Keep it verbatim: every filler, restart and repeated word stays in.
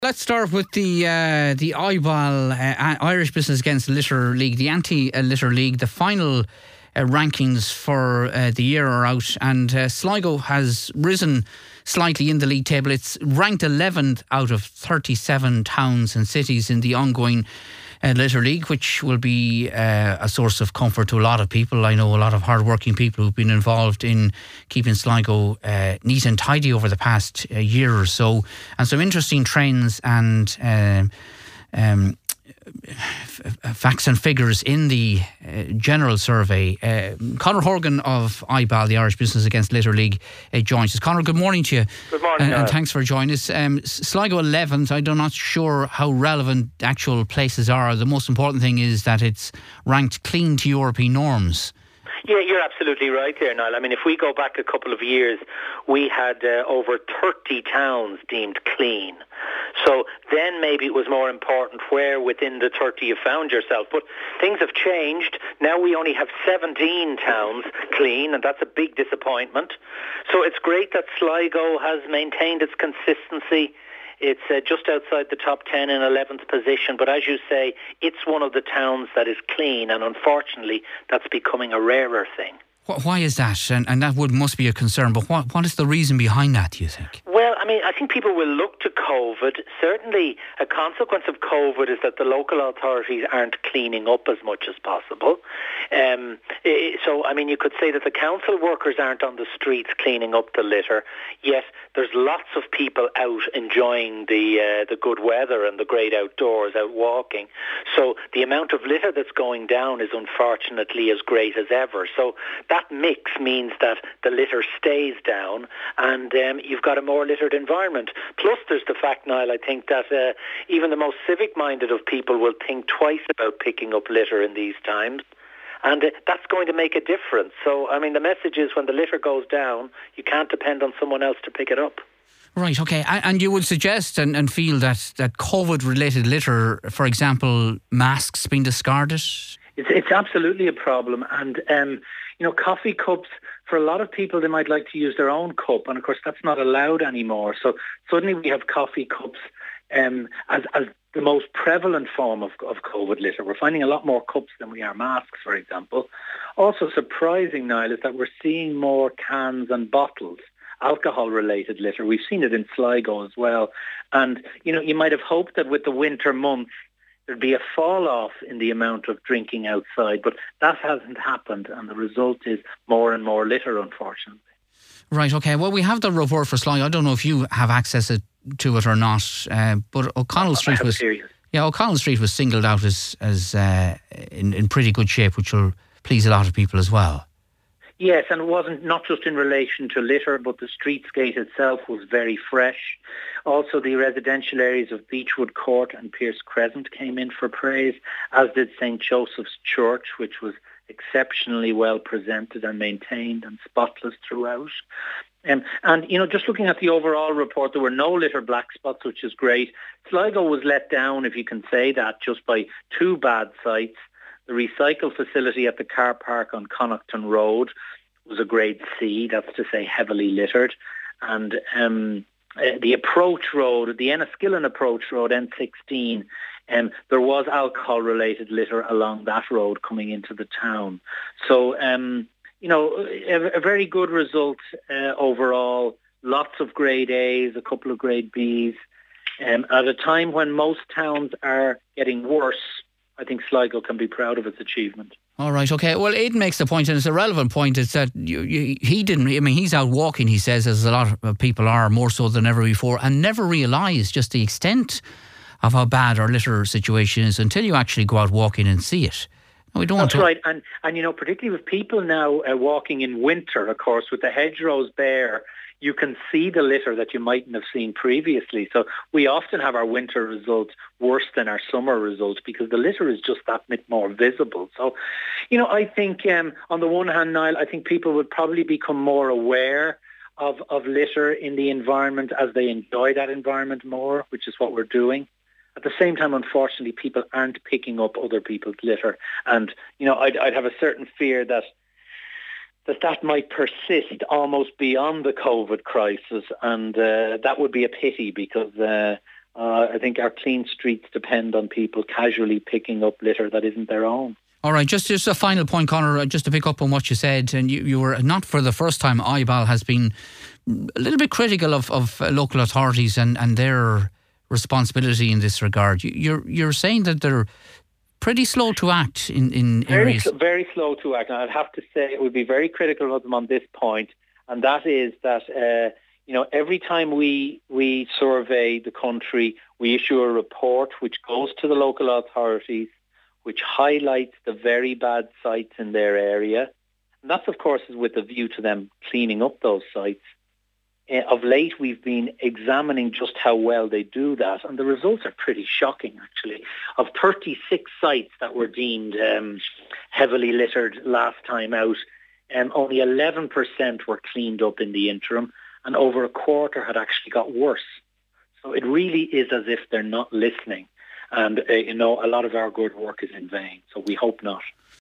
Let's start with the uh, the I B A L, uh, Irish Business Against Litter League, the Anti-Litter League. The final uh, rankings for uh, the year are out, and uh, Sligo has risen slightly in the league table. It's ranked eleventh out of thirty-seven towns and cities in the ongoing uh, Litter League, which will be uh, a source of comfort to a lot of people. I know a lot of hard-working people who've been involved in keeping Sligo uh, neat and tidy over the past uh, year or so, and some interesting trends and um, um, f- facts and figures in the uh, general survey. Uh, Conor Horgan of I B A L, the Irish Business Against Litter League, uh, joins us. Conor, good morning to you. Good morning. And, and thanks for joining us. Um, Sligo eleventh, I'm not sure how relevant actual places are. The most important thing is that it's ranked clean to European norms. Yeah, you're absolutely right there, Niall. I mean, if we go back a couple of years, we had uh, over thirty towns deemed clean. So then maybe it was more important where within the thirty you found yourself. But things have changed. Now we only have seventeen towns clean, and that's a big disappointment. So it's great that Sligo has maintained its consistency. It's uh, just outside the top ten in eleventh position. But as you say, it's one of the towns that is clean, and unfortunately that's becoming a rarer thing. Why is that? And, and that would must be a concern. But what, what is the reason behind that, do you think? Well, I mean, I think people will look to COVID. Certainly a consequence of COVID is that the local authorities aren't cleaning up as much as possible. Um, so, I mean, you could say that the council workers aren't on the streets cleaning up the litter, yet there's lots of people out enjoying the uh, the good weather and the great outdoors, out walking. So the amount of litter that's going down is unfortunately as great as ever. So that mix means that the litter stays down, and um, you've got a more littered environment. Plus there's the fact, Niall, I think that uh, even the most civic-minded of people will think twice about picking up litter in these times. And uh, that's going to make a difference. So, I mean, the message is when the litter goes down, you can't depend on someone else to pick it up. Right, okay. And you would suggest and, and feel that, that COVID-related litter, for example, masks being discarded? It's, it's absolutely a problem. And, um, you know, coffee cups, for a lot of people, they might like to use their own cup. And, of course, that's not allowed anymore. So suddenly we have coffee cups um, as, as the most prevalent form of, of COVID litter. We're finding a lot more cups than we are masks, for example. Also surprising, Niall, is that we're seeing more cans and bottles, alcohol-related litter. We've seen it in Sligo as well. And, you know, you might have hoped that with the winter months, there'd be a fall-off in the amount of drinking outside, but that hasn't happened, and the result is more and more litter, unfortunately. Right, okay. Well, we have the report for Sligo. I don't know if you have access to it or not, uh, but O'Connell Street was yeah, O'Connell Street was singled out as as uh, in in pretty good shape, which will please a lot of people as well. Yes, and it wasn't not just in relation to litter, but the streetscape itself was very fresh. Also, the residential areas of Beechwood Court and Pierce Crescent came in for praise, as did Saint Joseph's Church, which was exceptionally well presented and maintained and spotless throughout. Um, and, you know, just looking at the overall report, there were no litter black spots, which is great. Sligo was let down, if you can say that, just by two bad sites. The recycle facility at the car park on Connaughton Road was a grade C, that's to say heavily littered. And um, uh, the approach road, the Enniskillen approach road, N sixteen, um, there was alcohol-related litter along that road coming into the town. So, um, you know, a, a very good result uh, overall. Lots of grade A's, a couple of grade B's. Um, at a time when most towns are getting worse, I think Sligo can be proud of its achievement. All right, okay. Well, Aidan makes the point, and it's a relevant point. It's that you, you, he didn't, I mean, he's out walking, he says, as a lot of people are, more so than ever before, and never realised just the extent of how bad our litter situation is until you actually go out walking and see it. We don't That's want to... right. And, and, you know, particularly with people now uh, walking in winter, of course, with the hedgerows bare, you can see the litter that you mightn't have seen previously. So we often have our winter results worse than our summer results because the litter is just that bit more visible. So, you know, I think um, on the one hand, Niall, I think people would probably become more aware of, of litter in the environment as they enjoy that environment more, which is what we're doing. At the same time, unfortunately, people aren't picking up other people's litter. And, you know, I'd, I'd have a certain fear that that that might persist almost beyond the COVID crisis, and uh, that would be a pity because uh, Uh, I think our clean streets depend on people casually picking up litter that isn't their own. All right, just just a final point, Conor, just to pick up on what you said, and you, you were not for the first time, I B A L has been a little bit critical of, of local authorities and, and their responsibility in this regard. You, you're you're saying that they're pretty slow to act in, in very, areas. Very slow to act, and I'd have to say it would be very critical of them on this point, and that is that uh, you know every time we we survey the country, we issue a report which goes to the local authorities, which highlights the very bad sites in their area. And that's, of course, is with a view to them cleaning up those sites. Uh, of late, we've been examining just how well they do that, and the results are pretty shocking, actually. Of thirty-six sites that were deemed um, heavily littered last time out, um, only eleven percent were cleaned up in the interim, and over a quarter had actually got worse. So it really is as if they're not listening. And, uh, you know, a lot of our good work is in vain. So we hope not.